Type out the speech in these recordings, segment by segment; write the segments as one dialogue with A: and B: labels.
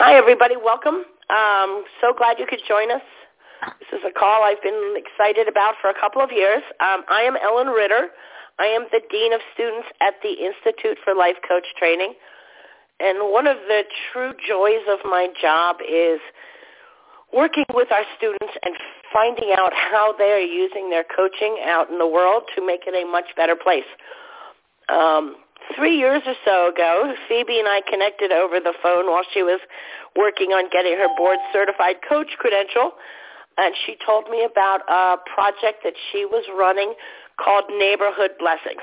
A: Hi, everybody. Welcome. So glad you could join us. This is a call I've been excited about for a couple of years. I am Ellen Ritter. I am the Dean of Students at the Institute for Life Coach Training. And one of the true joys of my job is working with our students and finding out how they are using their coaching out in the world to make it a much better place. 3 years or so ago, Phoebe and I connected over the phone while she was working on getting her board-certified coach credential, and she told me about a project that she was running called Neighborhood Blessings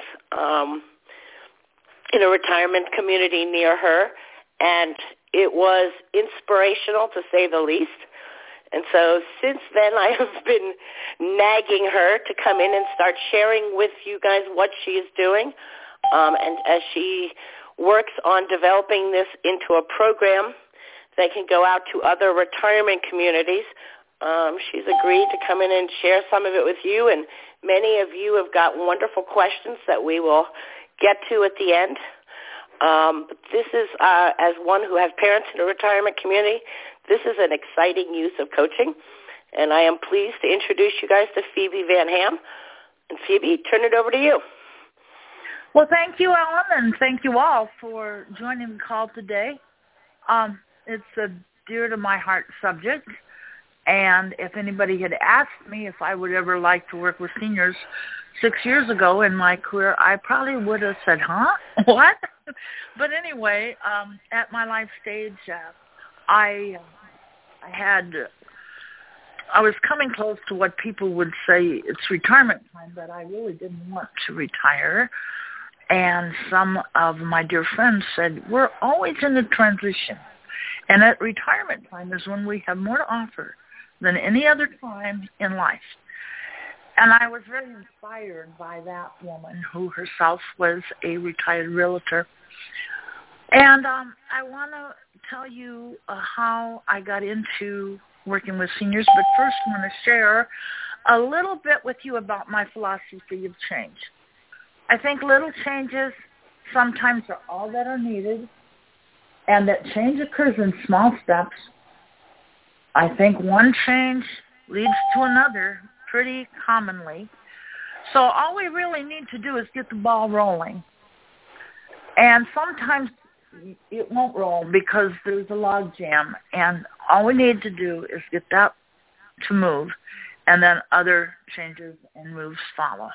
A: in a retirement community near her, and it was inspirational to say the least. And so since then, I have been nagging her to come in and start sharing with you guys what she is doing. And as she works on developing this into a program that can go out to other retirement communities, she's agreed to come in and share some of it with you. And many of you have got wonderful questions that we will get to at the end. But this is, as one who has parents in a retirement community, this is an exciting use of coaching. And I am pleased to introduce you guys to Phoebe Van Ham. And Phoebe, turn it over to you.
B: Well, thank you, Ellen, and thank you all for joining the call today. It's a dear to my heart subject, and if anybody had asked me if I would ever like to work with seniors 6 years ago in my career, I probably would have said, huh? What? But anyway, at my life stage, I was coming close to what people would say it's retirement time, but I really didn't want to retire. And some of my dear friends said, we're always in a transition. And at retirement time is when we have more to offer than any other time in life. And I was very inspired by that woman who herself was a retired realtor. And I want to tell you how I got into working with seniors, but first I want to share a little bit with you about my philosophy of change. I think little changes sometimes are all that are needed, and that change occurs in small steps. I think one change leads to another pretty commonly. So all we really need to do is get the ball rolling. And sometimes it won't roll because there's a log jam, and all we need to do is get that to move, and then other changes and moves follow.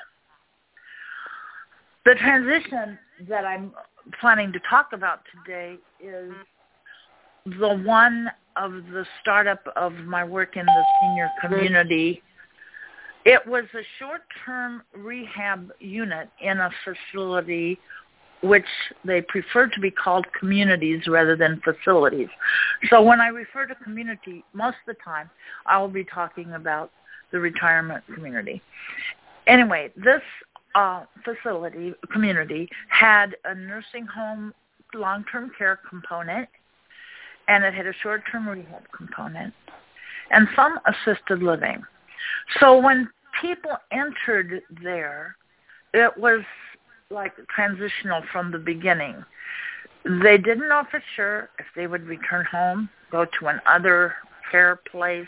B: The transition that I'm planning to talk about today is the one of the startup of my work in the senior community. It was a short-term rehab unit in a facility which they prefer to be called communities rather than facilities. So when I refer to community, most of the time I will be talking about the retirement community. Anyway, this community had a nursing home long-term care component, and it had a short-term rehab component, and some assisted living. So when people entered there, it was like transitional from the beginning. They didn't know for sure if they would return home, go to another care place,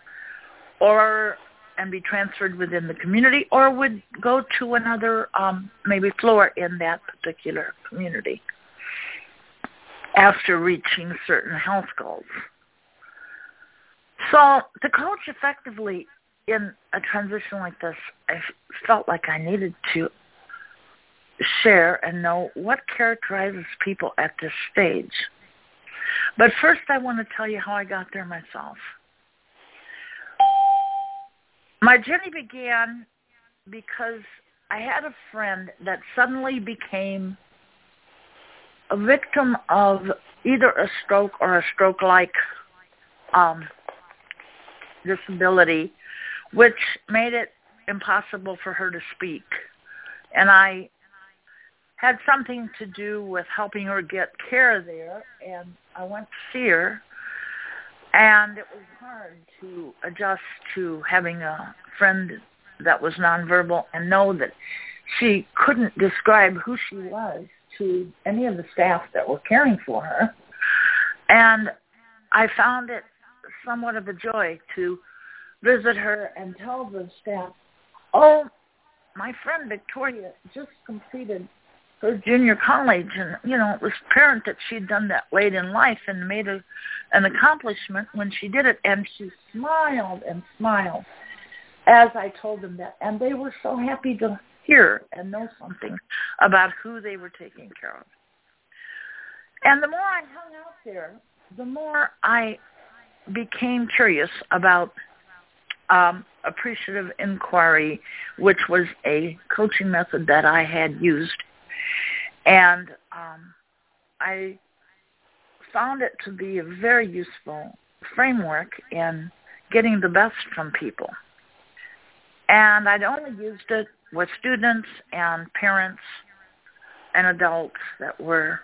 B: and be transferred within the community, or would go to another maybe floor in that particular community after reaching certain health goals. So to coach effectively in a transition like this, I felt like I needed to share and know what characterizes people at this stage. But first I want to tell you how I got there myself. My journey began because I had a friend that suddenly became a victim of either a stroke or a stroke-like disability, which made it impossible for her to speak. And I had something to do with helping her get care there, and I went to see her. And it was hard to adjust to having a friend that was nonverbal and know that she couldn't describe who she was to any of the staff that were caring for her. And I found it somewhat of a joy to visit her and tell the staff, oh, my friend Victoria just completed her junior college, and, it was apparent that she'd done that late in life and made an accomplishment when she did it, and she smiled and smiled as I told them that, and they were so happy to hear and know something about who they were taking care of. And the more I hung out there, the more I became curious about appreciative inquiry, which was a coaching method that I had used. And I found it to be a very useful framework in getting the best from people. And I'd only used it with students and parents and adults that were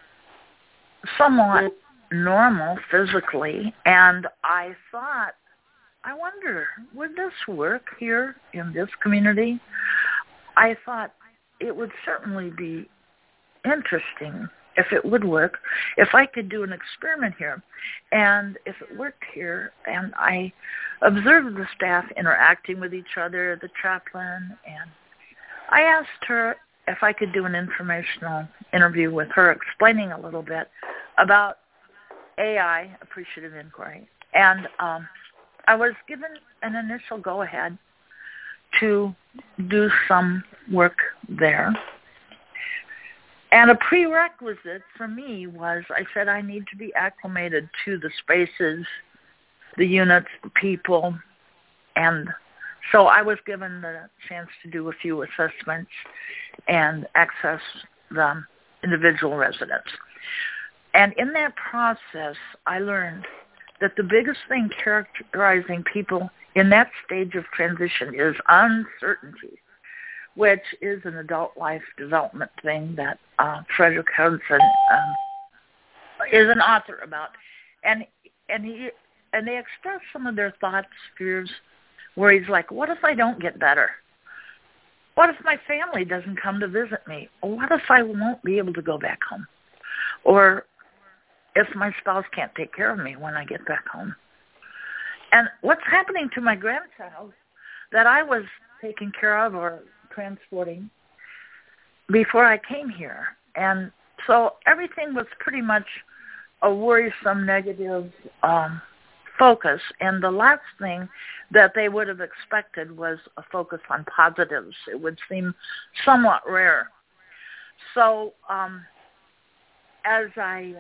B: somewhat normal physically. And I thought, I wonder, would this work here in this community? I thought it would certainly be interesting if it would work, if I could do an experiment here, and if it worked here. And I observed the staff interacting with each other, the chaplain, and I asked her if I could do an informational interview with her, explaining a little bit about AI, appreciative inquiry. And I was given an initial go-ahead to do some work there. And a prerequisite for me was, I said I need to be acclimated to the spaces, the units, the people. And so I was given the chance to do a few assessments and access the individual residents. And in that process, I learned that the biggest thing characterizing people in that stage of transition is uncertainty, which is an adult life development thing that Frederick Hudson is an author about. And they express some of their thoughts, fears, worries, like, what if I don't get better? What if my family doesn't come to visit me? Or what if I won't be able to go back home? Or if my spouse can't take care of me when I get back home? And what's happening to my grandchild that I was taking care of or transporting before I came here? And so everything was pretty much a worrisome, negative focus. And the last thing that they would have expected was a focus on positives. It would seem somewhat rare. So as I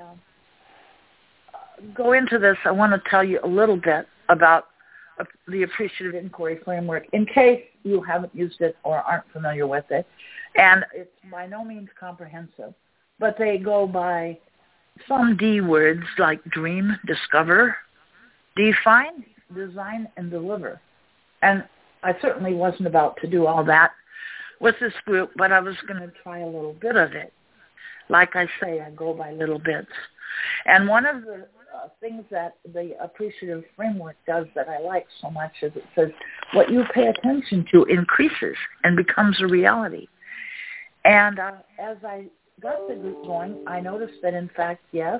B: go into this, I want to tell you a little bit about the appreciative inquiry framework in case you haven't used it or aren't familiar with it. And it's by no means comprehensive, but they go by some D words like dream, discover, define, design, and deliver. And I certainly wasn't about to do all that with this group, but I was going to try a little bit of it. Like I say, I go by little bits. And one of the things that the appreciative framework does that I like so much is it says what you pay attention to increases and becomes a reality. And as I got the group going, I noticed that, in fact, yes,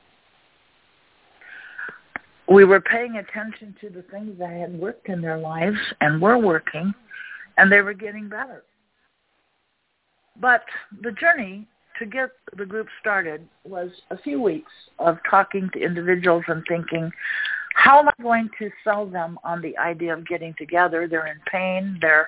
B: we were paying attention to the things that had worked in their lives and were working, and they were getting better. But the journey to get the group started was a few weeks of talking to individuals and thinking, how am I going to sell them on the idea of getting together? They're in pain. They're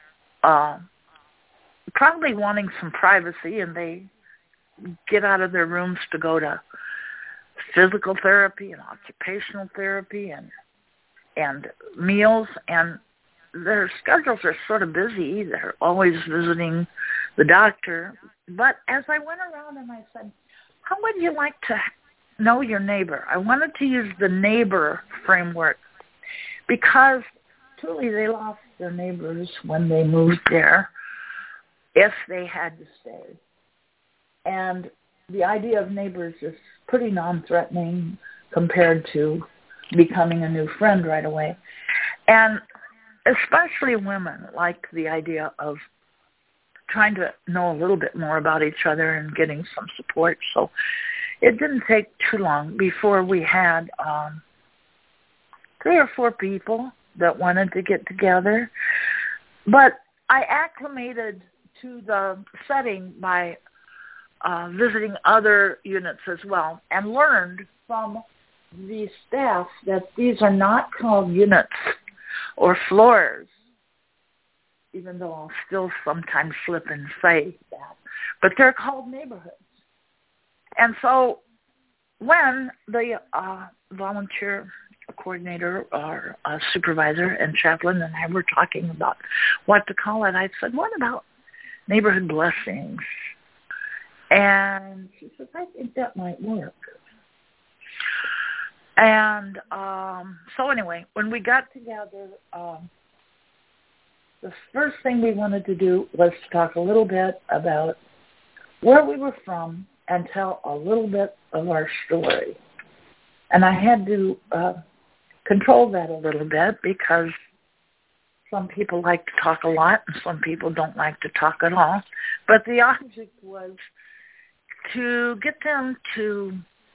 B: probably wanting some privacy, and they get out of their rooms to go to physical therapy and occupational therapy and meals, and their schedules are sort of busy. They're always visiting the doctor. But as I went around and I said, how would you like to know your neighbor? I wanted to use the neighbor framework because truly they lost their neighbors when they moved there if they had to stay. And the idea of neighbors is pretty non-threatening compared to becoming a new friend right away. And especially women like the idea of trying to know a little bit more about each other and getting some support. So it didn't take too long before we had 3 or 4 people that wanted to get together. But I acclimated to the setting by visiting other units as well, and learned from the staff that these are not called units or floors, even though I'll still sometimes slip and say that, but they're called neighborhoods. And so when the volunteer coordinator or supervisor and chaplain and I were talking about what to call it, I said, what about neighborhood blessings? And she says, I think that might work. And so anyway, when we got together, the first thing we wanted to do was to talk a little bit about where we were from and tell a little bit of our story. And I had to control that a little bit because some people like to talk a lot and some people don't like to talk at all. But the object was to get them to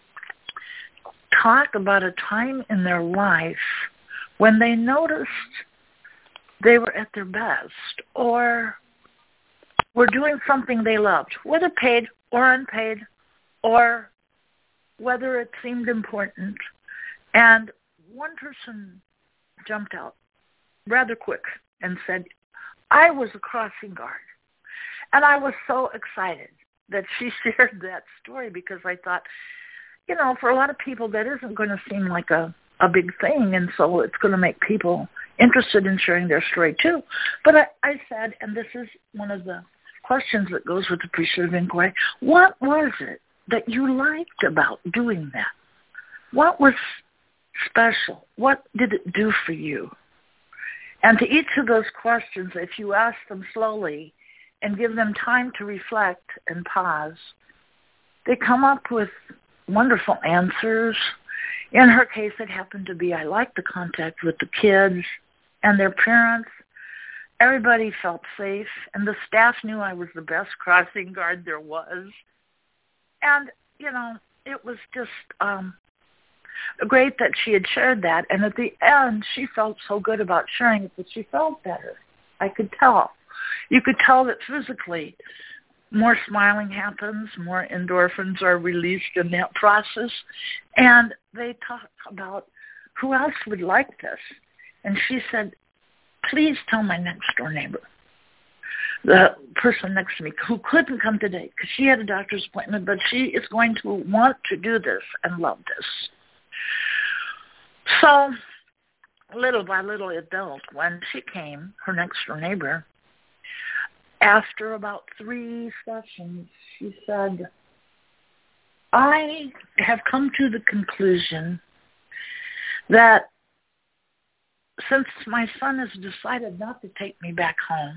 B: talk about a time in their life when they noticed they were at their best or were doing something they loved, whether paid or unpaid, or whether it seemed important. And one person jumped out rather quick and said, I was a crossing guard. And I was so excited that she shared that story because I thought, you know, for a lot of people that isn't going to seem like a big thing, and so it's going to make people interested in sharing their story too. But I said, and this is one of the questions that goes with appreciative inquiry, what was it that you liked about doing that? What was special? What did it do for you? And to each of those questions, if you ask them slowly and give them time to reflect and pause, they come up with wonderful answers. In her case, it happened to be, I liked the contact with the kids and their parents. Everybody felt safe, and the staff knew I was the best crossing guard there was. And, you know, it was just great that she had shared that. And at the end, she felt so good about sharing it that she felt better. I could tell. You could tell that physically more smiling happens, more endorphins are released in that process. And they talk about who else would like this. And she said, please tell my next door neighbor, the person next to me who couldn't come today because she had a doctor's appointment, but she is going to want to do this and love this. So little by little it built. When she came, her next door neighbor, after about 3 sessions, she said, I have come to the conclusion that since my son has decided not to take me back home,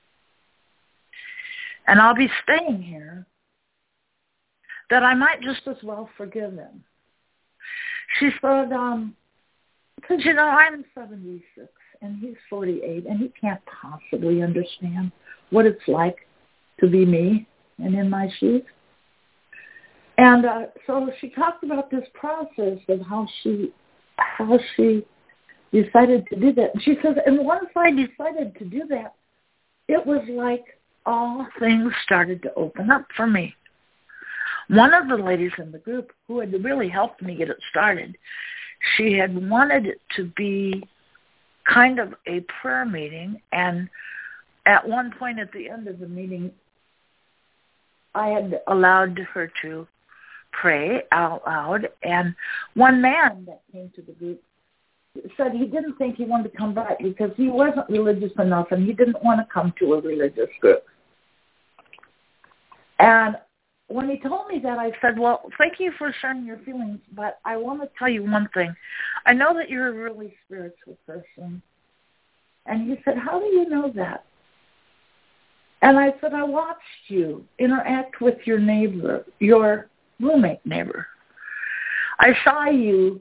B: and I'll be staying here, that I might just as well forgive him. She said, because, you know, I'm 76 and he's 48, and he can't possibly understand what it's like to be me and in my shoes. And so she talked about this process of how she decided to do that. And she says, and once I decided to do that, it was like all things started to open up for me. One of the ladies in the group who had really helped me get it started, she had wanted it to be kind of a prayer meeting, and at one point at the end of the meeting, I had allowed her to pray out loud, and one man that came to the group said he didn't think he wanted to come back because he wasn't religious enough and he didn't want to come to a religious group. And when he told me that, I said, well, thank you for sharing your feelings, but I want to tell you one thing. I know that you're a really spiritual person. And he said, how do you know that? And I said, I watched you interact with your neighbor, your roommate neighbor. I saw you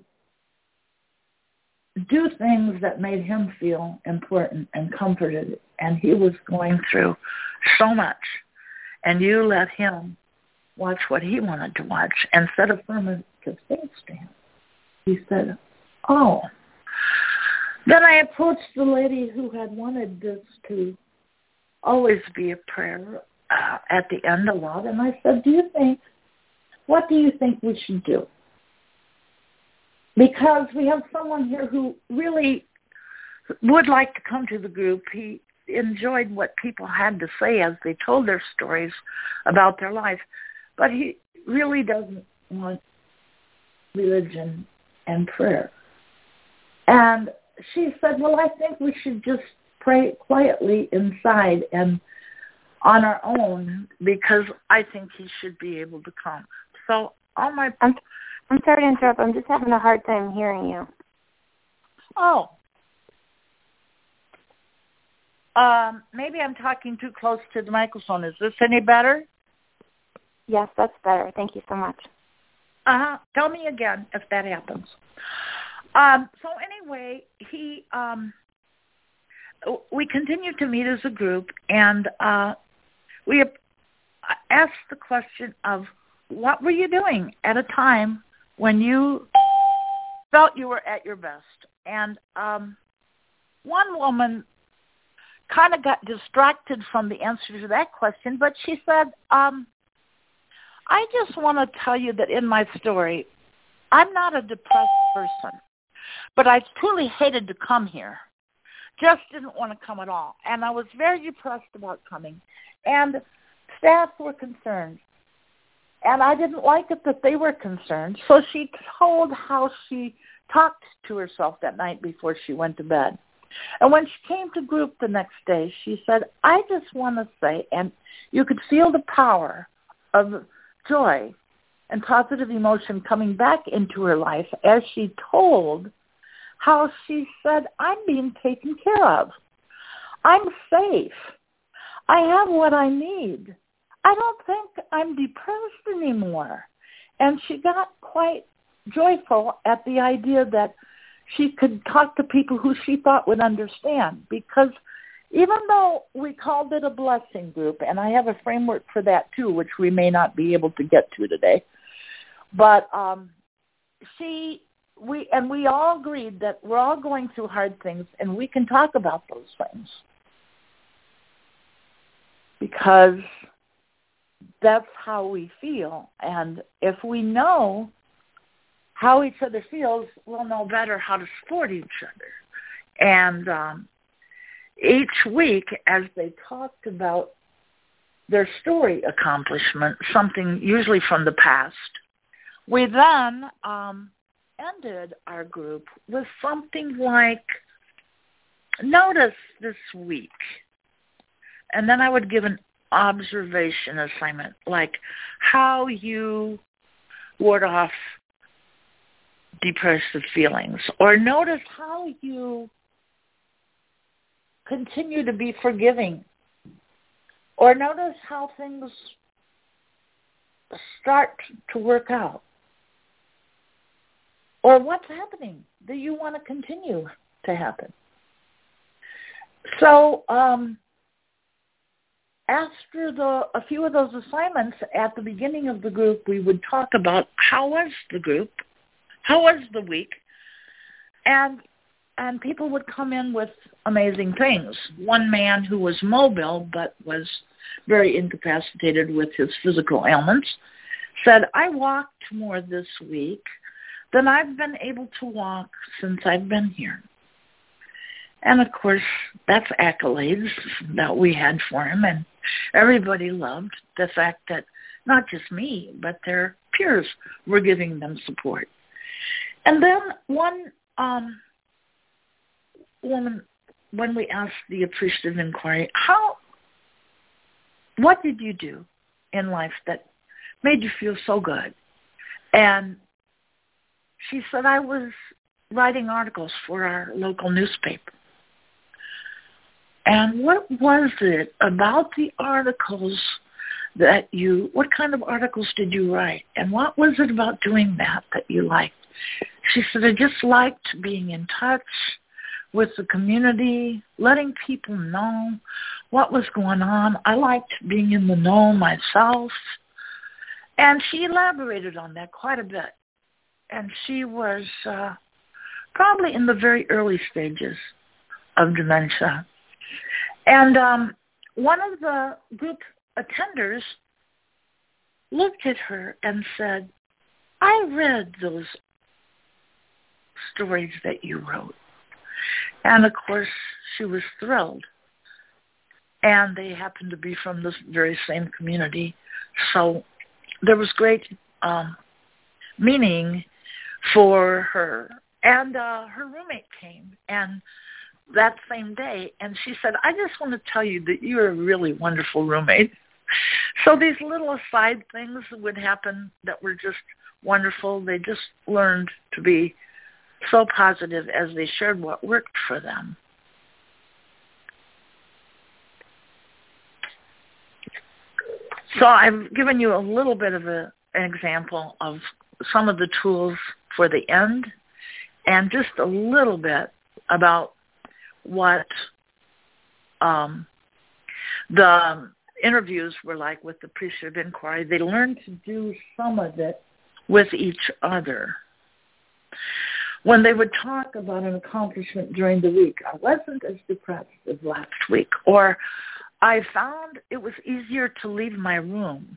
B: do things that made him feel important and comforted, and he was going through so much, and you let him watch what he wanted to watch and said affirmative things to him. He said, oh. Then I approached the lady who had wanted this to always be a prayer at the end a lot, and I said, what do you think we should do? Because we have someone here who really would like to come to the group. He enjoyed what people had to say as they told their stories about their life, but he really doesn't want religion and prayer. And she said, well, I think we should just pray quietly inside and on our own, because I think he should be able to come. So I'm sorry to interrupt. I'm just having a hard time hearing you. Oh. Maybe I'm talking too close to the microphone. Is this any better?
C: Yes, that's better. Thank you so much.
B: Tell me again if that happens. So anyway, we continued to meet as a group, and we asked the question of, what were you doing at a time when you felt you were at your best? And one woman kind of got distracted from the answer to that question, but she said, I just want to tell you that in my story, I'm not a depressed person, but I truly hated to come here. Just didn't want to come at all. And I was very depressed about coming. And staff were concerned. And I didn't like it that they were concerned. So she told how she talked to herself that night before she went to bed. And when she came to group the next day, she said, I just want to say, and you could feel the power of joy and positive emotion coming back into her life as she told how she said, I'm being taken care of. I'm safe. I have what I need. I don't think I'm depressed anymore. And she got quite joyful at the idea that she could talk to people who she thought would understand, because even though we called it a blessing group, and I have a framework for that too, which we may not be able to get to today, but we all agreed that we're all going through hard things, and we can talk about those things because that's how we feel. And if we know how each other feels, we'll know better how to support each other. And each week, as they talked about their story accomplishment, something usually from the past, we then ended our group with something like, notice this week. And then I would give an observation assignment, like how you ward off depressive feelings, or notice how you continue to be forgiving, or notice how things start to work out, or what's happening that you want to continue to happen. So after a few of those assignments at the beginning of the group, we would talk about how was the group, how was the week, and people would come in with amazing things. One man who was mobile but was very incapacitated with his physical ailments said, I walked more this week than I've been able to walk since I've been here. And, of course, that's accolades that we had for him, and everybody loved the fact that not just me, but their peers were giving them support. And then one woman, when we asked the appreciative inquiry, what did you do in life that made you feel so good? And she said, I was writing articles for our local newspaper. And what was it about the articles what kind of articles did you write? And what was it about doing that you liked? She said, I just liked being in touch with the community, letting people know what was going on. I liked being in the know myself. And she elaborated on that quite a bit. And she was probably in the very early stages of dementia. And one of the group attenders looked at her and said, I read those stories that you wrote. And, of course, she was thrilled. And they happened to be from this very same community. So there was great meaning for her. And her roommate came and that same day, and she said, I just want to tell you that you're a really wonderful roommate. So these little aside things would happen that were just wonderful. They just learned to be so positive as they shared what worked for them. So I've given you a little bit of an example of some of the tools for the end and just a little bit about what the interviews were like with the appreciative inquiry. They learned to do some of it with each other. When they would talk about an accomplishment during the week, I wasn't as depressed as last week, or I found it was easier to leave my room.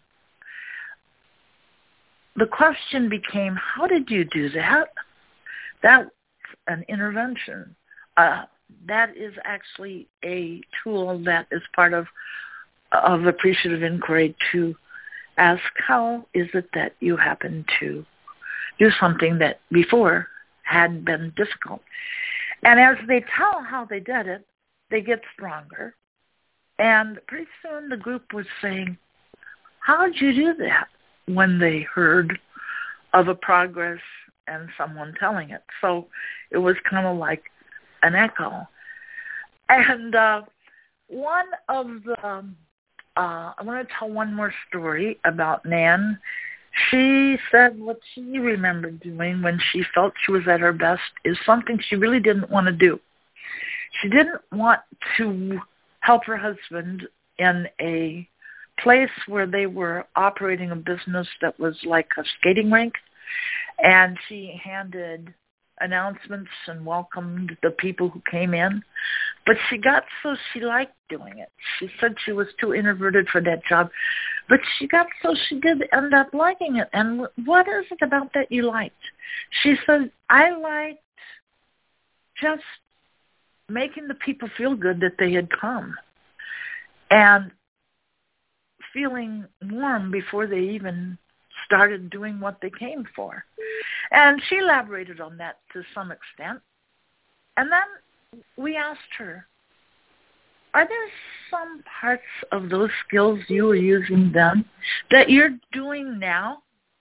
B: The question became, how did you do that? That's an intervention. That is actually a tool that is part of appreciative inquiry to ask, how is it that you happen to do something that before had been difficult? And as they tell how they did it, they get stronger. And pretty soon the group was saying, how did you do that? When they heard of a progress and someone telling it. So it was kind of like an echo. And one of the, I want to tell one more story about Nan. She said what she remembered doing when she felt she was at her best is something she really didn't want to do. She didn't want to help her husband in a place where they were operating a business that was like a skating rink, and she handed announcements and welcomed the people who came in. But she got so she liked doing it. She said she was too introverted for that job, but she got so she did end up liking it. And what is it about that you liked? She said, I liked just making the people feel good that they had come and feeling warm before they even started doing what they came for. And she elaborated on that to some extent. And then we asked her, are there some parts of those skills you were using then that you're doing now?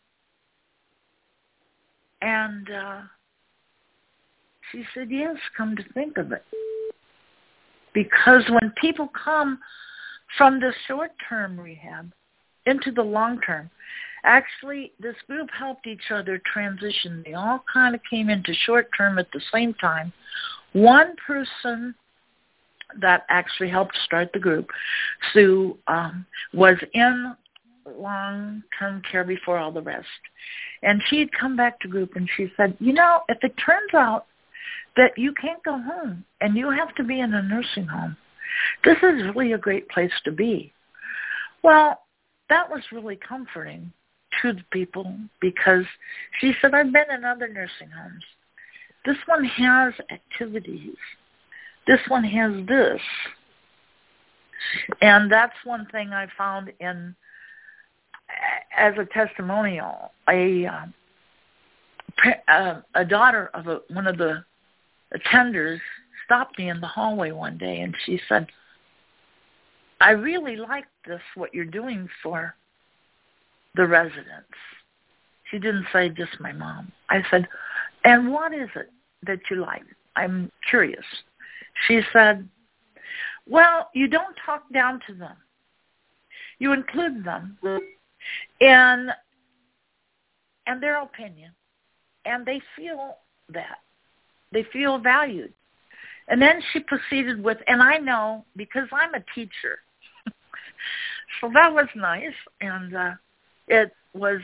B: And she said, yes, come to think of it. Because when people come from the short-term rehab into the long-term, actually, this group helped each other transition. They all kind of came into short-term at the same time. One person that actually helped start the group, Sue, was in long-term care before all the rest. And she had come back to group and she said, you know, if it turns out that you can't go home and you have to be in a nursing home, this is really a great place to be. Well, that was really comforting to the people because she said, I've been in other nursing homes. This one has activities. This one has this. And that's one thing I found in, as a testimonial, a daughter of one of the attenders stopped me in the hallway one day and she said, I really like this, what you're doing for the residents. She didn't say just my mom. I said, and what is it that you like? I'm curious. She said, well, you don't talk down to them. You include them in their opinion, and they feel that. They feel valued. And then she proceeded with, and I know because I'm a teacher. So that was nice, and it was,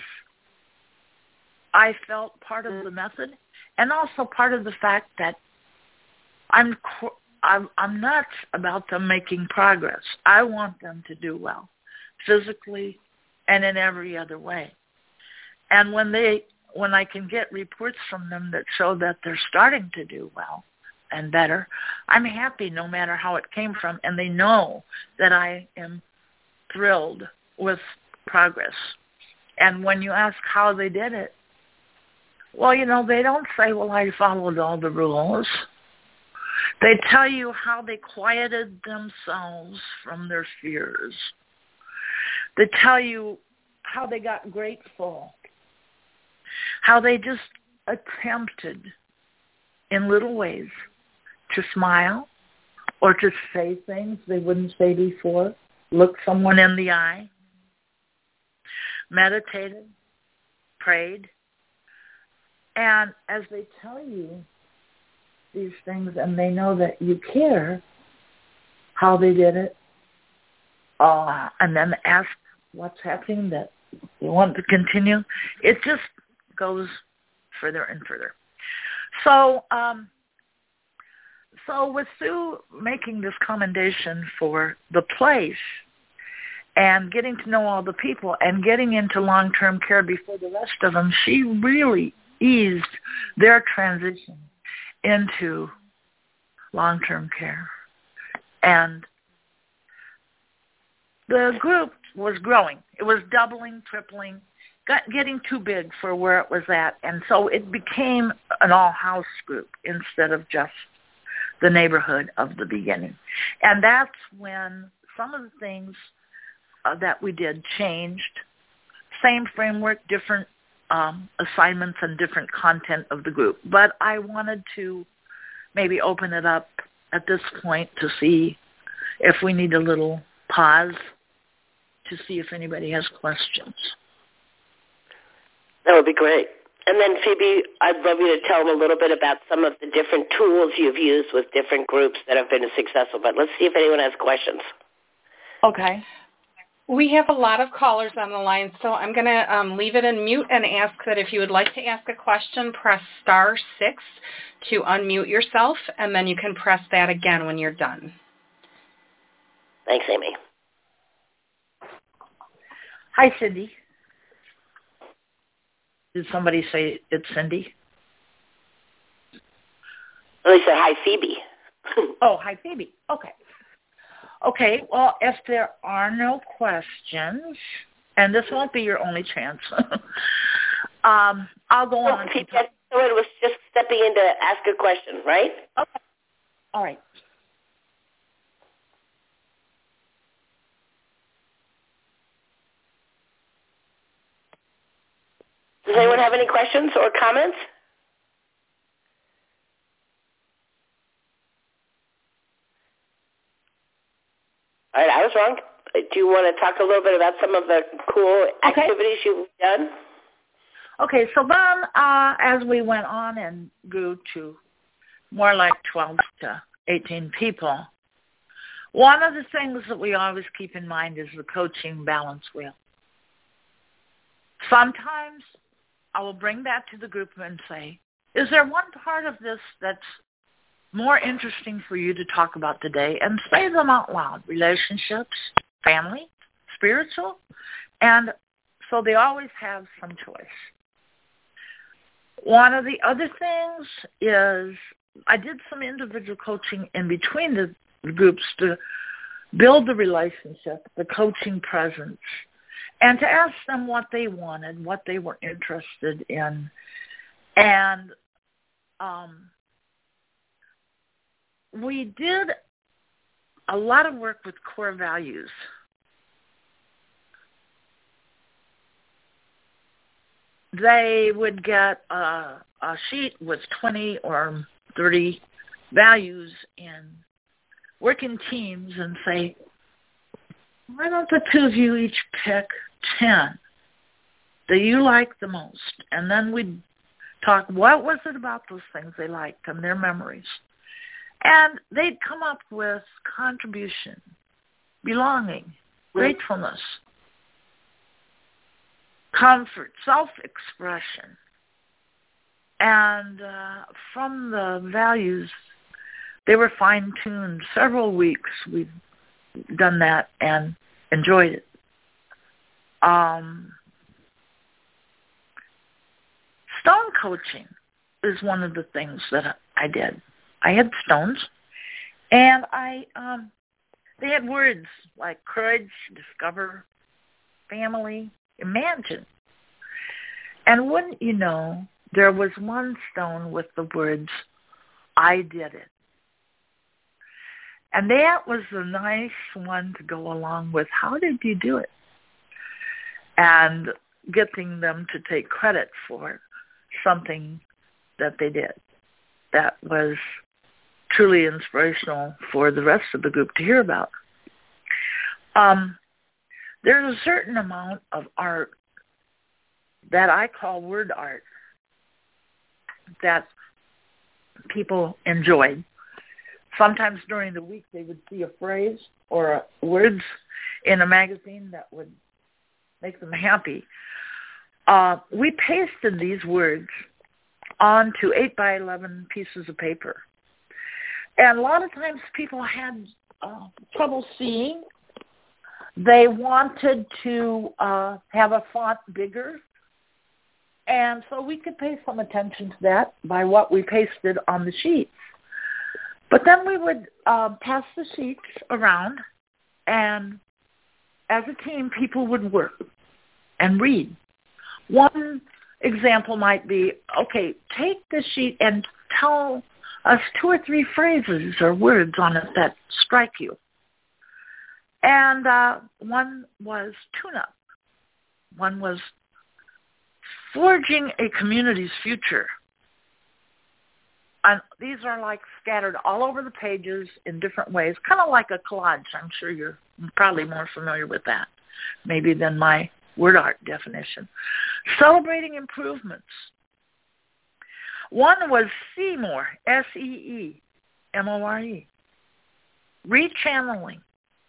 B: I felt part of the method, and also part of the fact that I'm nuts about them making progress. I want them to do well, physically and in every other way. And when I can get reports from them that show that they're starting to do well and better, I'm happy no matter how it came from, and they know that I am thrilled with progress. And when you ask how they did it, well, they don't say, well, I followed all the rules. They tell you how they quieted themselves from their fears. They tell you how they got grateful, how they just attempted in little ways to smile or to say things they wouldn't say before, look someone in the eye, meditated, prayed. And as they tell you these things and they know that you care, how they did it, and then ask what's happening, that you want to continue, it just goes further and further. So with Sue making this commendation for the place and getting to know all the people and getting into long-term care before the rest of them, she really eased their transition into long-term care. And the group was growing. It was doubling, tripling, getting too big for where it was at. And so it became an all-house group instead of just the neighborhood of the beginning. And that's when some of the things that we did changed. Same framework, different assignments and different content of the group. But I wanted to maybe open it up at this point to see if we need a little pause to see if anybody has questions.
A: That would be great. And then, Phoebe, I'd love you to tell them a little bit about some of the different tools you've used with different groups that have been successful. But let's see if anyone has questions.
B: Okay.
D: We have a lot of callers on the line, so I'm going to leave it in mute and ask that if you would like to ask a question, press *6 to unmute yourself, and then you can press that again when you're done.
A: Thanks, Amy.
B: Hi, Cindy. Did somebody say it's Cindy?
A: Well, they said, hi, Phoebe.
B: Oh, hi, Phoebe. Okay. Okay, well, if there are no questions, and this won't be your only chance, I'll go on.
A: Phoebe, someone was just stepping in to ask a question, right?
B: Okay. All right.
A: Does anyone have any questions or comments? All right, I was wrong. Do you want to talk a little bit about some of the cool activities you've done?
B: Okay, so then as we went on and grew to more like 12 to 18 people, one of the things that we always keep in mind is the coaching balance wheel. Sometimes I will bring that to the group and say, is there one part of this that's more interesting for you to talk about today? And say them out loud. Relationships, family, spiritual. And so they always have some choice. One of the other things is I did some individual coaching in between the groups to build the relationship, the coaching presence, and to ask them what they wanted, what they were interested in. And we did a lot of work with core values. They would get a sheet with 20 or 30 values and work in teams and say, why don't the two of you each pick 10 that you like the most? And then we'd talk, what was it about those things they liked and their memories? And they'd come up with contribution, belonging, gratefulness. comfort, self-expression. And from the values, they were fine-tuned. Several weeks we've done that and enjoyed it. Stone coaching is one of the things that I did. I had stones, and they had words like courage, discover, family, imagine. And wouldn't you know, there was one stone with the words, I did it. And that was the nice one to go along with, how did you do it? And getting them to take credit for something that they did. That was truly inspirational for the rest of the group to hear about. There's a certain amount of art that I call word art that people enjoyed. Sometimes during the week they would see a phrase or words in a magazine that would make them happy. We pasted these words onto 8 by 11 pieces of paper. And a lot of times people had trouble seeing. They wanted to have a font bigger. And so we could pay some attention to that by what we pasted on the sheets. But then we would pass the sheets around, and as a team, people would work and read. One example might be, okay, take the sheet and tell us 2 or 3 phrases or words on it that strike you. And one was tune-up. One was forging a community's future. And these are like scattered all over the pages in different ways, kind of like a collage. I'm sure you're probably more familiar with that, maybe than my word art definition. Celebrating improvements. One was Seemore, S-E-E-M-O-R-E. Rechanneling.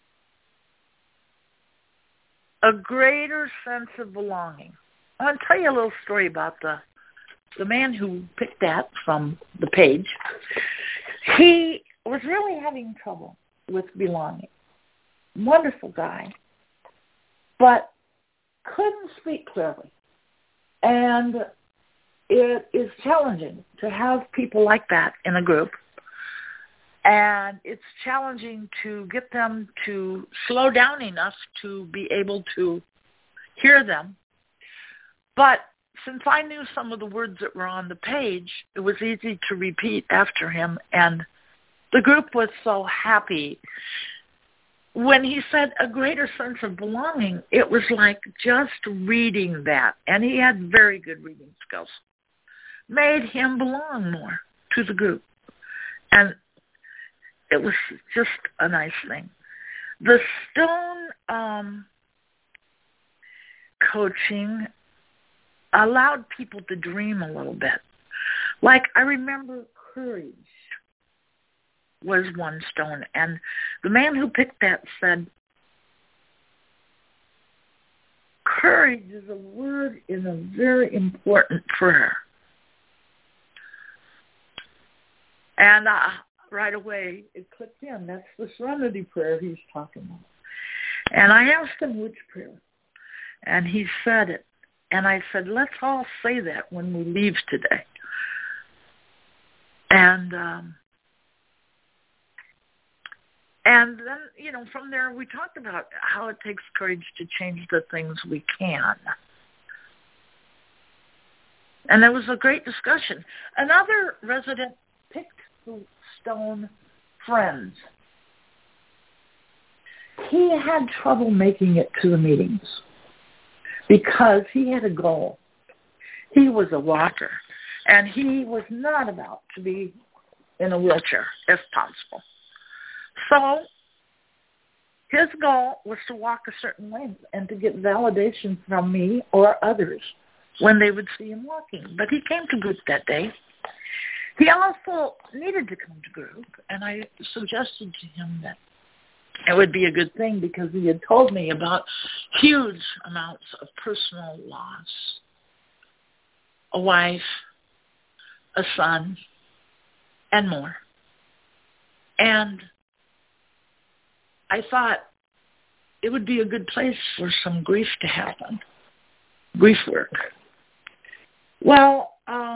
B: A greater sense of belonging. I want to tell you a little story about the man who picked that from the page. He was really having trouble with belonging. Wonderful guy, but couldn't speak clearly. And it is challenging to have people like that in a group. And it's challenging to get them to slow down enough to be able to hear them. But since I knew some of the words that were on the page, it was easy to repeat after him, and the group was so happy. When he said a greater sense of belonging, it was like just reading that, and he had very good reading skills, made him belong more to the group. And it was just a nice thing. The stone coaching allowed people to dream a little bit. Like, I remember courage was one stone, and the man who picked that said, courage is a word in a very important prayer. And right away, it clicked in. That's the serenity prayer he's talking about. And I asked him which prayer, and he said it. And I said, let's all say that when we leave today. And then, from there we talked about how it takes courage to change the things we can. And there was a great discussion. Another resident picked the stone friends. He had trouble making it to the meetings because he had a goal. He was a walker, and he was not about to be in a wheelchair, if possible. So his goal was to walk a certain length and to get validation from me or others when they would see him walking. But he came to group that day. He also needed to come to group, and I suggested to him that it would be a good thing because he had told me about huge amounts of personal loss. A wife, a son, and more. And I thought it would be a good place for some grief to happen, grief work. Well,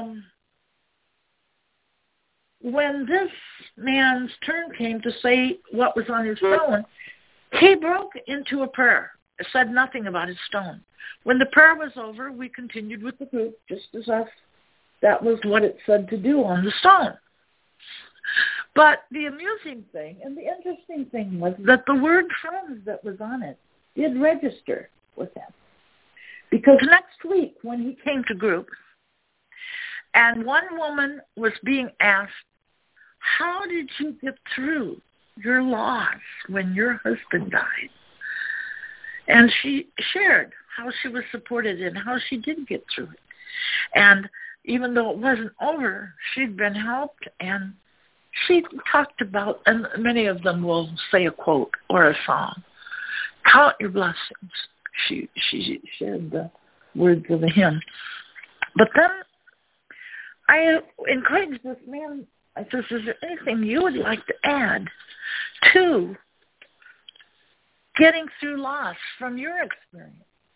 B: when this man's turn came to say what was on his stone, he broke into a prayer. It said nothing about his stone. When the prayer was over, we continued with the group, just as us. That was what it said to do on the stone. But the amusing thing and the interesting thing was that the word friends that was on it did register with him. Because next week when he came to group, and one woman was being asked, how did you get through your loss when your husband died? And she shared how she was supported and how she did get through it. And even though it wasn't over, she'd been helped, and she talked about, and many of them will say a quote or a song, count your blessings. She shared the words of the hymn. But then I encouraged this man. I said, is there anything you would like to add to getting through loss from your experience?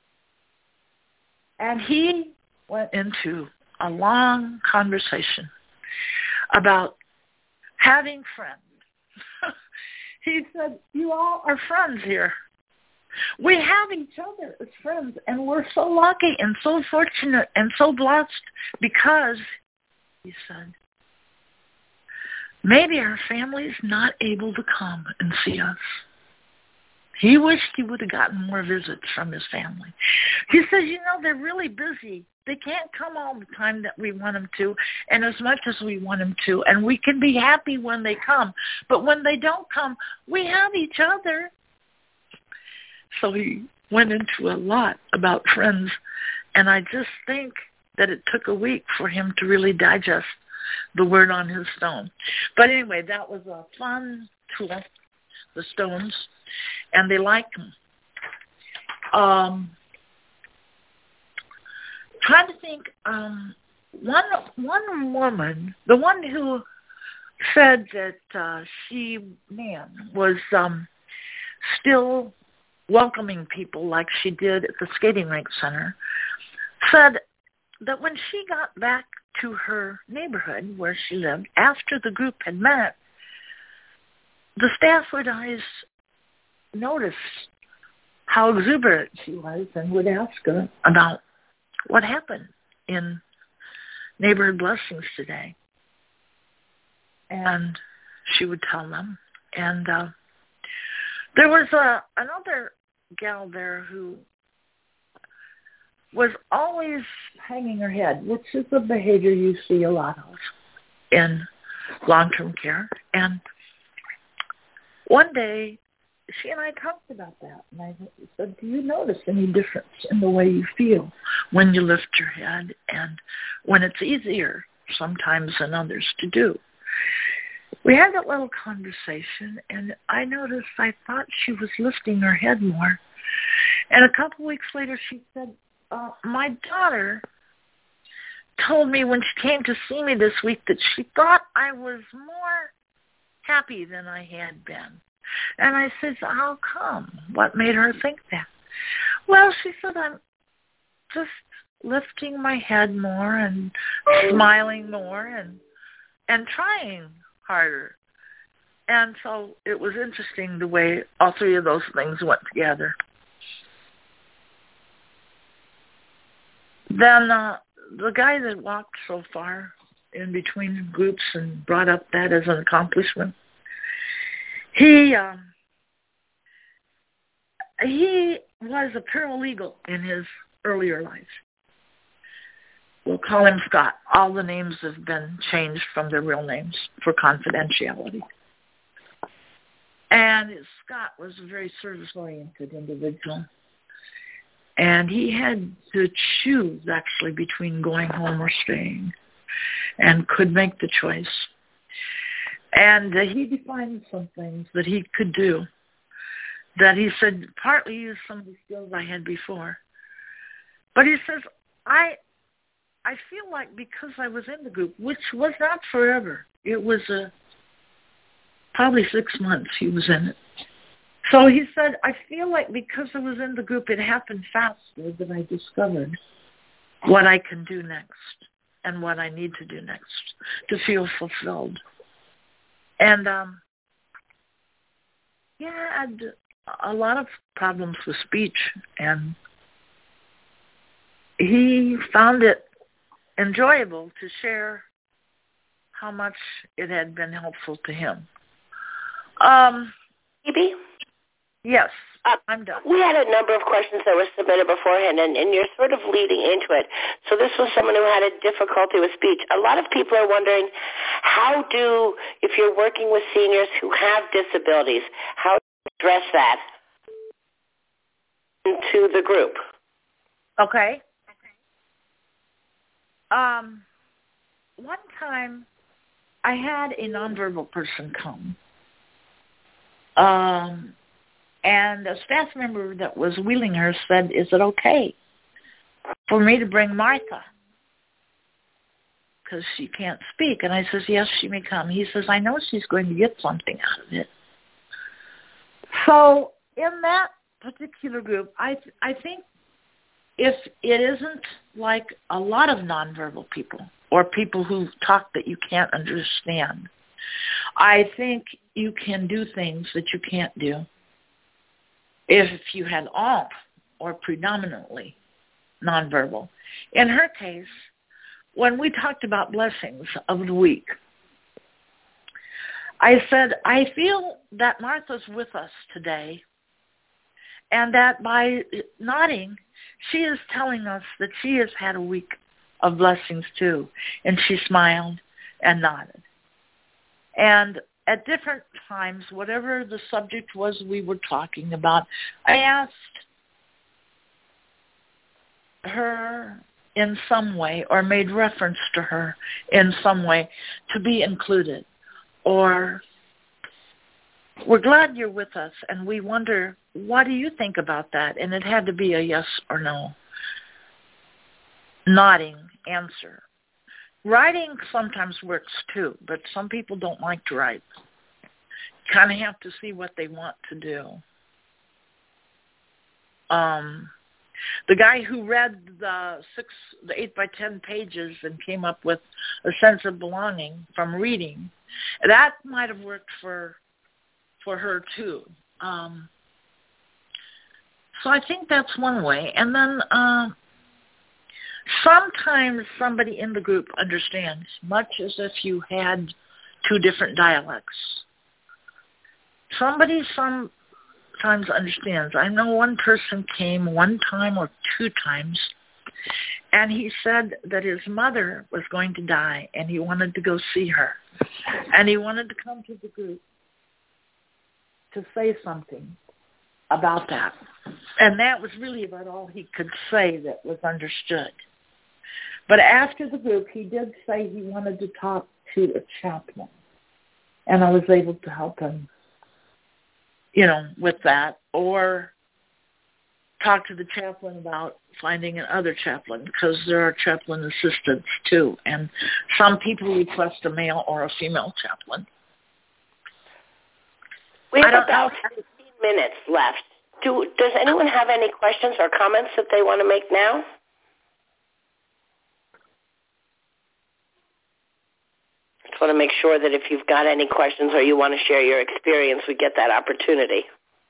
B: And he went into a long conversation about having friends. He said, you all are friends here. We have each other as friends, and we're so lucky and so fortunate and so blessed because, he said, maybe our family's not able to come and see us. He wished he would have gotten more visits from his family. He says, they're really busy. They can't come all the time that we want them to and as much as we want them to. And we can be happy when they come. But when they don't come, we have each other. So he went into a lot about friends. And I just think that it took a week for him to really digest the word on his stone. But anyway, that was a fun tool, the stones. And they liked them. Trying to think, one woman, the one who said that she was still welcoming people like she did at the skating rink center, said that when she got back to her neighborhood where she lived after the group had met, the staff would always notice how exuberant she was and would ask her about what happened in Neighborhood Blessings today. And she would tell them. And there was another gal there who was always hanging her head, which is a behavior you see a lot of in long-term care. And one day, she and I talked about that, and I said, do you notice any difference in the way you feel when you lift your head and when it's easier sometimes than others to do? We had that little conversation, and I noticed I thought she was lifting her head more. And a couple weeks later, she said, my daughter told me when she came to see me this week that she thought I was more happy than I had been. And I said, how come? What made her think that? Well, she said, I'm just lifting my head more and smiling more and trying harder. And so it was interesting the way all three of those things went together. Then the guy that walked so far in between groups and brought up that as an accomplishment, he was a paralegal in his earlier life. We'll call him Scott. All the names have been changed from their real names for confidentiality. And Scott was a very service-oriented individual. And he had to choose, actually, between going home or staying, and could make the choice. And he defined some things that he could do that he said partly used some of the skills I had before. But he says, I feel like because I was in the group, which was not forever, it was probably 6 months he was in it. So he said, I feel like because I was in the group, it happened faster that I discovered what I can do next and what I need to do next to feel fulfilled. And he had a lot of problems with speech, and he found it enjoyable to share how much it had been helpful to him.
A: Phoebe?
B: Yes, I'm done.
A: We had a number of questions that were submitted beforehand, and you're sort of leading into it. So this was someone who had a difficulty with speech. A lot of people are wondering if you're working with seniors who have disabilities, how do you address that into the group?
B: Okay. One time I had a nonverbal person come. And a staff member that was wheeling her said, is it okay for me to bring Martha? Because she can't speak. And I says, yes, she may come. He says, I know she's going to get something out of it. So in that particular group, I think if it isn't like a lot of nonverbal people or people who talk that you can't understand, I think you can do things that you can't do if you had all or predominantly nonverbal. In her case, when we talked about blessings of the week, I said, I feel that Martha's with us today, and that by nodding, she is telling us that she has had a week of blessings too. And she smiled and nodded. And at different times, whatever the subject was we were talking about, I asked her in some way or made reference to her in some way to be included. Or, we're glad you're with us, and we wonder, what do you think about that? And it had to be a yes or no, nodding answer. Writing sometimes works too, but some people don't like to write. Kind of have to see what they want to do. The guy who read the 8 by 10 pages and came up with a sense of belonging from reading, that might have worked for her too. So I think that's one way. And then sometimes somebody in the group understands, much as if you had two different dialects. Somebody sometimes understands. I know one person came one time or two times, and he said that his mother was going to die, and he wanted to go see her. And he wanted to come to the group to say something about that. And that was really about all he could say that was understood. But after the group, he did say he wanted to talk to a chaplain. And I was able to help him, with that. Or talk to the chaplain about finding another chaplain, because there are chaplain assistants too. And some people request a male or a female chaplain.
A: We have about 15 minutes left. Does anyone have any questions or comments that they want to make now? I just want to make sure that if you've got any questions or you want to share your experience, we get that opportunity.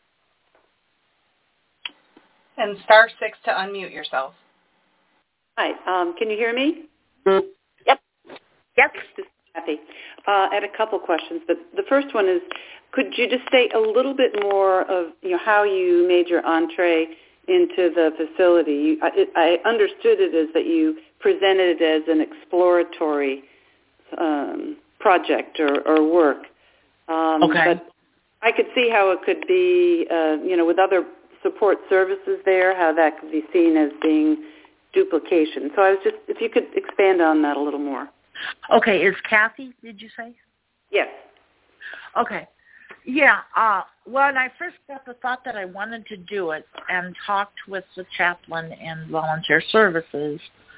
D: And star 6 to unmute yourself.
E: Hi, can you hear me?
A: Yep.
B: Yep.
E: This is Kathy. I had a couple questions, but the first one is, could you just state a little bit more of how you made your entree into the facility? I understood it as that you presented it as an exploratory project or work.
B: Okay.
E: But I could see how it could be, with other support services there, how that could be seen as being duplication. So I was just, if you could expand on that a little more.
B: Okay, is Kathy, did you say?
E: Yes.
B: Okay. Yeah. When I first got the thought that I wanted to do it and talked with the chaplain in volunteer services,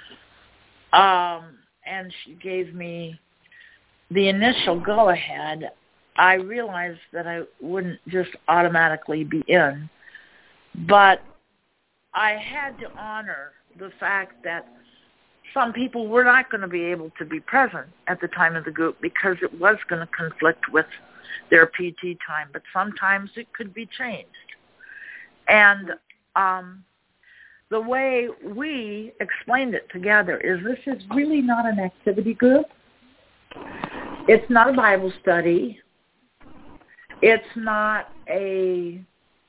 B: and she gave me the initial go-ahead, I realized that I wouldn't just automatically be in. But I had to honor the fact that some people were not going to be able to be present at the time of the group because it was going to conflict with their PT time, but sometimes it could be changed. And the way we explained it together is this is really not an activity group. It's not a Bible study. It's not a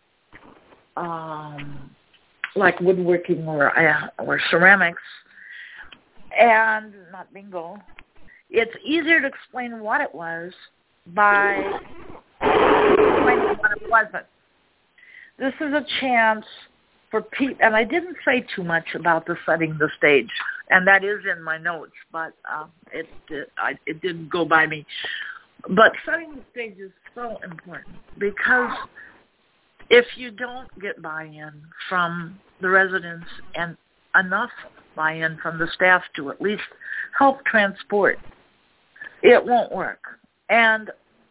B: like woodworking or ceramics, and not bingo. It's easier to explain what it was by explaining what it wasn't. This is a chance for people, and I didn't say too much about the setting the stage, and that is in my notes, but it didn't go by me. But setting the stage is so important because if you don't get buy-in from the residents and enough buy-in from the staff to at least help transport, it won't work. And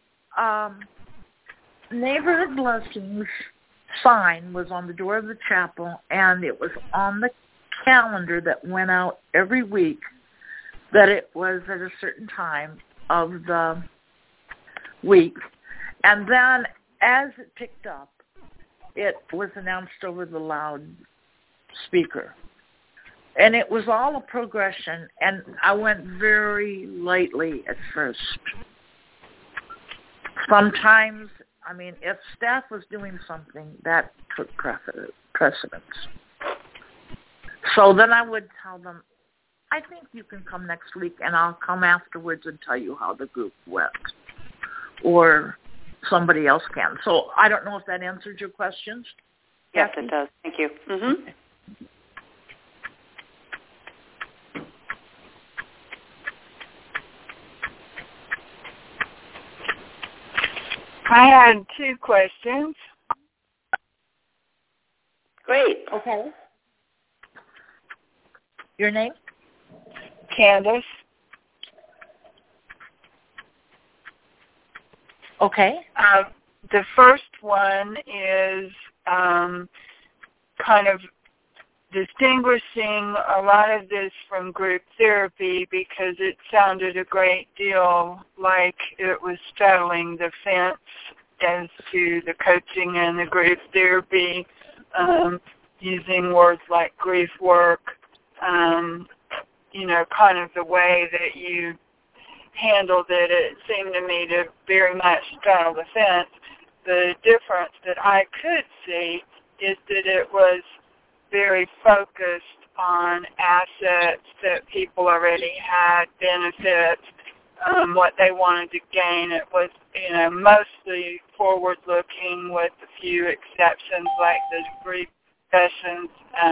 B: Neighborhood Blessings sign was on the door of the chapel, and it was on the calendar that went out every week that it was at a certain time of the week. And then as it picked up, it was announced over the loudspeaker. And it was all a progression, and I went very lightly at first. Sometimes, I mean, if staff was doing something, that took precedence. So then I would tell them, I think you can come next week, and I'll come afterwards and tell you how the group went. Or somebody else can. So I don't know if that answered your questions.
E: Yes, it does. Thank you. Mm-hmm.
F: I had 2 questions.
A: Great.
B: Okay. Your name?
F: Candace.
B: Okay.
F: The first one is kind of distinguishing a lot of this from group therapy because it sounded a great deal like it was straddling the fence as to the coaching and the group therapy, using words like grief work, kind of the way that you handled it. It seemed to me to very much straddle the fence. The difference that I could see is that it was very focused on assets that people already had, benefits, what they wanted to gain. It was, mostly forward-looking with a few exceptions like the grief sessions.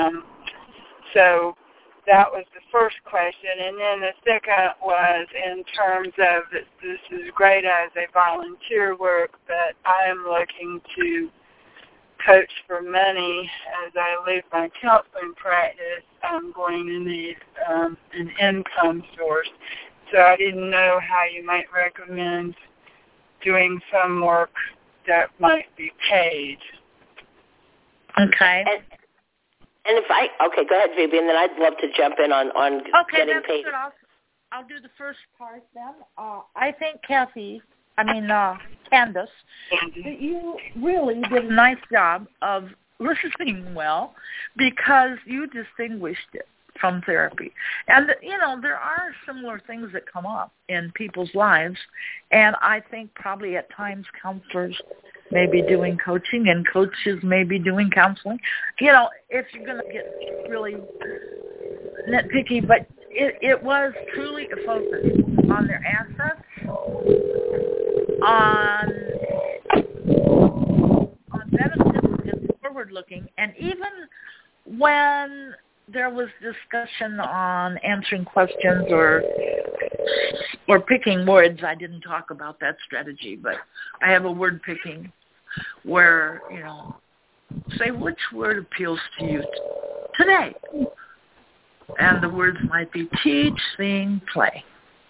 F: So that was the first question. And then the second was in terms of this is great as a volunteer work, but I am looking to coach for money as I leave my counseling practice. I'm going to need an income source. So I didn't know how you might recommend doing some work that might be paid.
B: Okay.
A: And if okay, go ahead, Vivian, then I'd love to jump in on getting paid.
B: Good. I'll do the first part then. I think Candace, you really did a nice job of listening well because you distinguished it from therapy. And, there are similar things that come up in people's lives, and I think probably at times counselors may be doing coaching and coaches may be doing counseling. If you're going to get really nitpicky, but it was truly a focus on their assets, on benefits and forward-looking, and even when there was discussion on answering questions or or picking words. I didn't talk about that strategy, but I have a word picking where, say which word appeals to you today. And the words might be teach, sing, play.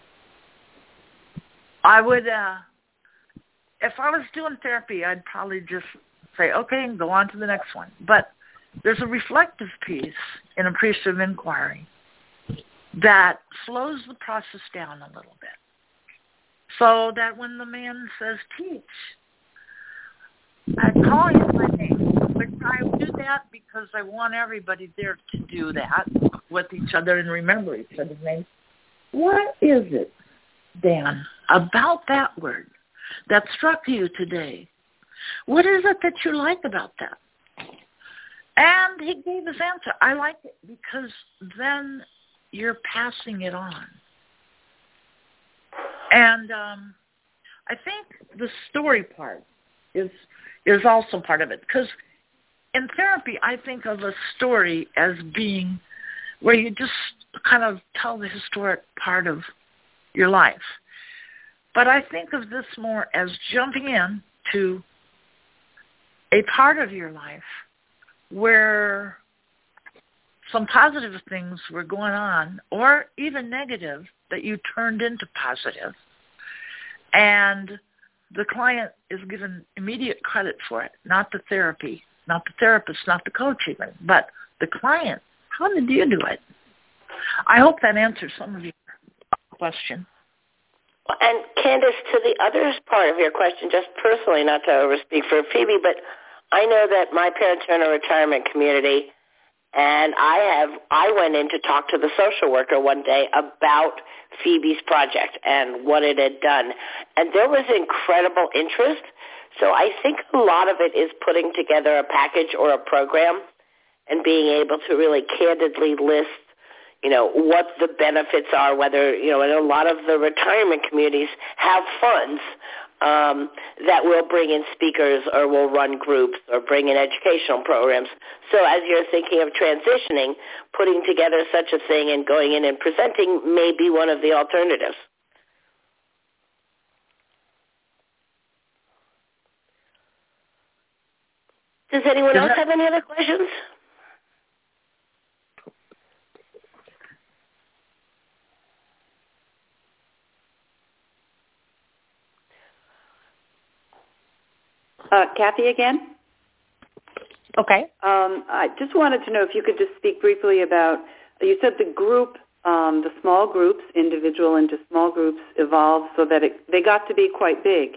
B: I would, if I was doing therapy, I'd probably just say, okay, go on to the next one. But there's a reflective piece in appreciative inquiry that slows the process down a little bit. So that when the man says teach, I call him my name, which I do that because I want everybody there to do that with each other and remember each other's names. What is it, Dan, about that word that struck you today? What is it that you like about that? And he gave his answer. I like it because then you're passing it on. And I think the story part is also part of it. Because in therapy, I think of a story as being where you just kind of tell the historic part of your life. But I think of this more as jumping in to a part of your life where some positive things were going on, or even negative, that you turned into positive. And the client is given immediate credit for it, not the therapy, not the therapist, not the coach even, but the client. How did you do it? I hope that answers some of your question.
A: And Candace, to the other part of your question, just personally, not to overspeak for Phoebe, but I know that my parents are in a retirement community, and I went in to talk to the social worker one day about Phoebe's project and what it had done, and there was incredible interest. So I think a lot of it is putting together a package or a program and being able to really candidly list what the benefits are, whether, and a lot of the retirement communities have funds that will bring in speakers or will run groups or bring in educational programs. So as you're thinking of transitioning, putting together such a thing and going in and presenting may be one of the alternatives. Does anyone else have any other questions?
E: Kathy again?
C: Okay.
E: I just wanted to know if you could just speak briefly about, you said the group, the small groups, individual into small groups evolved so that they got to be quite big.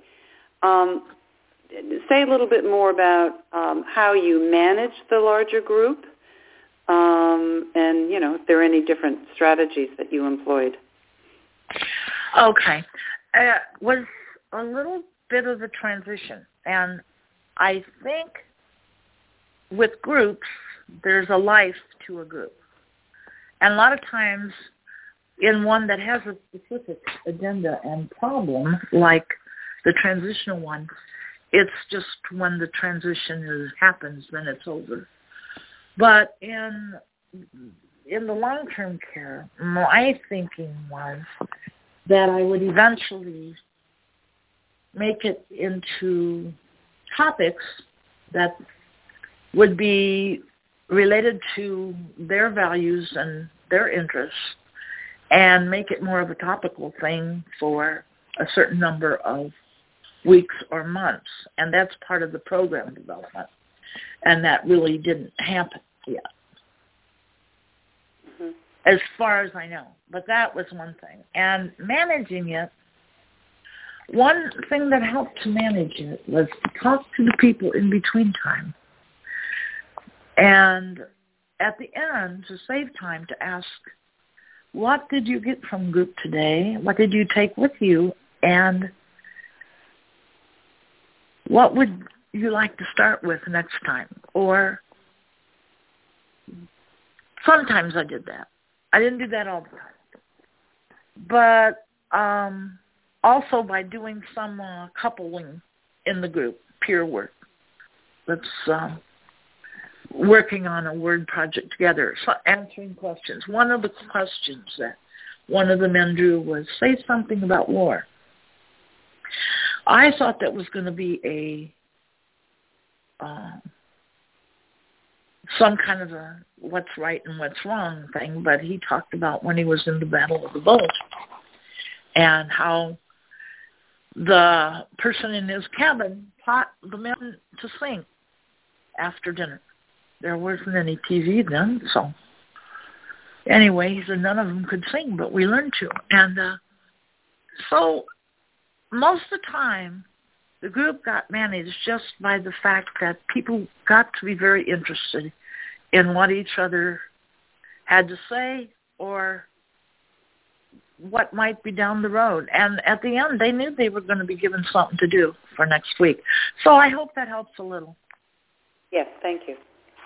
E: Say a little bit more about how you manage the larger group and, if there are any different strategies that you employed.
B: Okay. It was a little bit of a transition. And I think with groups, there's a life to a group. And a lot of times in one that has a specific agenda and problem, like the transitional one, it's just when the transition happens, then it's over. But in the long-term care, my thinking was that I would eventually make it into topics that would be related to their values and their interests and make it more of a topical thing for a certain number of weeks or months. And that's part of the program development. And that really didn't happen yet, as far as I know. But that was one thing. And managing it, one thing that helped to manage it was to talk to the people in between time. And at the end, to save time, to ask, what did you get from group today? What did you take with you? And what would you like to start with next time? Or sometimes I did that. I didn't do that all the time. But also by doing some coupling in the group, peer work. That's working on a word project together, so answering questions. One of the questions that one of the men drew was say something about war. I thought that was going to be some kind of a what's right and what's wrong thing, but he talked about when he was in the Battle of the Bulge and how the person in his cabin taught the men to sing after dinner. There wasn't any TV then, so anyway, he said none of them could sing, but we learned to. And so most of the time, the group got managed just by the fact that people got to be very interested in what each other had to say or what might be down the road. And at the end, they knew they were going to be given something to do for next week. So I hope that helps a little.
E: Yes, thank you.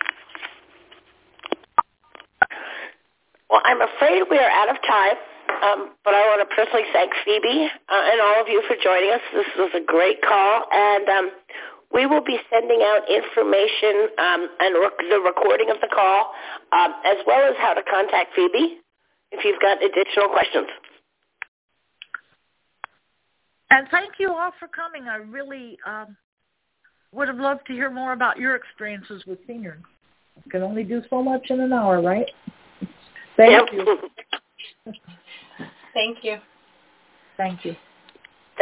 A: Well, I'm afraid we are out of time, but I want to personally thank Phoebe and all of you for joining us. This was a great call, and we will be sending out information and the recording of the call, as well as how to contact Phoebe if you've got additional questions.
B: And thank you all for coming. I really would have loved to hear more about your experiences with seniors. I can only do so much in an hour, right? Thank you.
D: Thank you.
B: Thank you.